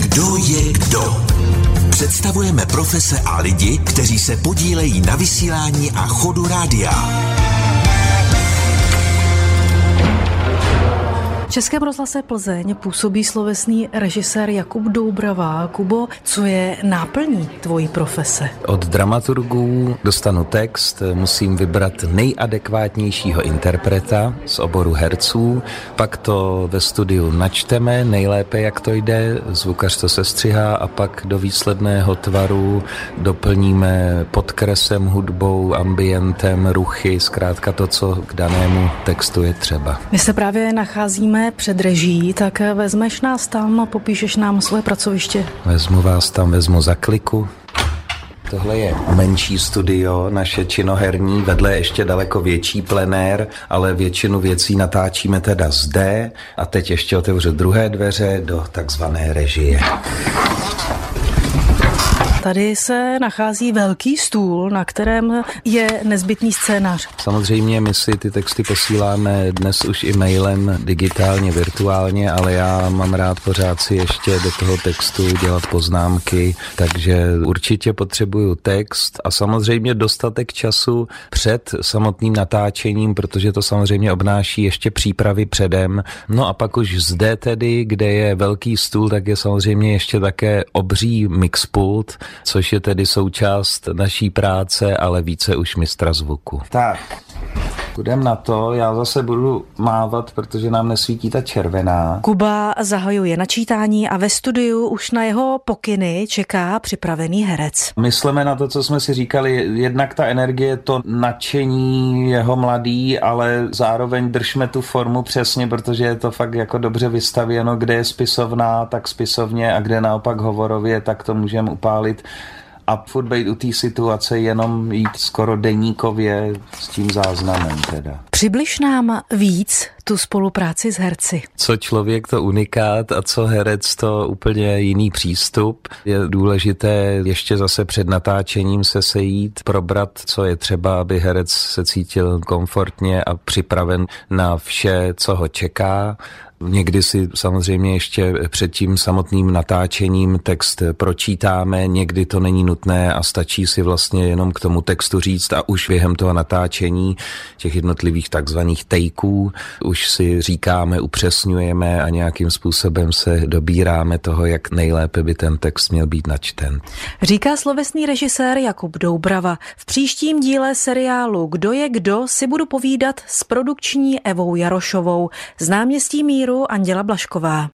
Kdo je kdo? Představujeme profese a lidi, kteří se podílejí na vysílání a chodu rádia. V Českém rozhlase Plzeň působí slovesný režisér Jakub Doubrava. Kubo, co je náplní tvojí profese? Od dramaturgů dostanu text, musím vybrat nejadekvátnějšího interpreta z oboru herců, pak to ve studiu načteme, nejlépe jak to jde, zvukař to sestřihá a pak do výsledného tvaru doplníme podkresem, hudbou, ambientem, ruchy, zkrátka to, co k danému textu je třeba. My se právě nacházíme před režií, tak vezmeš nás tam a popíšeš nám svoje pracoviště. Vezmu vás tam, vezmu za kliku. Tohle je menší studio, naše činoherní, vedle ještě daleko větší plenér, ale většinu věcí natáčíme teda zde a teď ještě otevřu druhé dveře do takzvané režie. Tady se nachází velký stůl, na kterém je nezbytný scénář. Samozřejmě my si ty texty posíláme dnes už i mailem, digitálně, virtuálně, ale já mám rád pořád si ještě do toho textu dělat poznámky, takže určitě potřebuju text a samozřejmě dostatek času před samotným natáčením, protože to samozřejmě obnáší ještě přípravy předem. No a pak už zde tedy, kde je velký stůl, tak je samozřejmě ještě také obří mixpult, což je tedy součást naší práce, ale více už mistra zvuku. Tak, půjdem na to, já zase budu mávat, protože nám nesvítí ta červená. Kuba zahajuje načítání a ve studiu už na jeho pokyny čeká připravený herec. Myslíme na to, co jsme si říkali, jednak ta energie, to nadšení jeho mladý, ale zároveň držme tu formu přesně, protože je to fakt jako dobře vystavěno, kde je spisovná, tak spisovně a kde naopak hovorově, tak to můžeme upálit. A furt být u té situace jenom jít skoro deníkově s tím záznamem teda. Přibliž nám víc tu spolupráci s herci. Co člověk, to unikát a co herec, to úplně jiný přístup. Je důležité ještě zase před natáčením se sejít, probrat, co je třeba, aby herec se cítil komfortně a připraven na vše, co ho čeká. Někdy si samozřejmě ještě před tím samotným natáčením text pročítáme, někdy to není nutné a stačí si vlastně jenom k tomu textu říct a už během toho natáčení těch jednotlivých takzvaných takeů už si říkáme, upřesňujeme a nějakým způsobem se dobíráme toho, jak nejlépe by ten text měl být načten. Říká slovesný režisér Jakub Doubrava. V příštím díle seriálu Kdo je kdo si budu povídat s produkční Evou Jarošovou z Náměstí míru Anděla Blažková.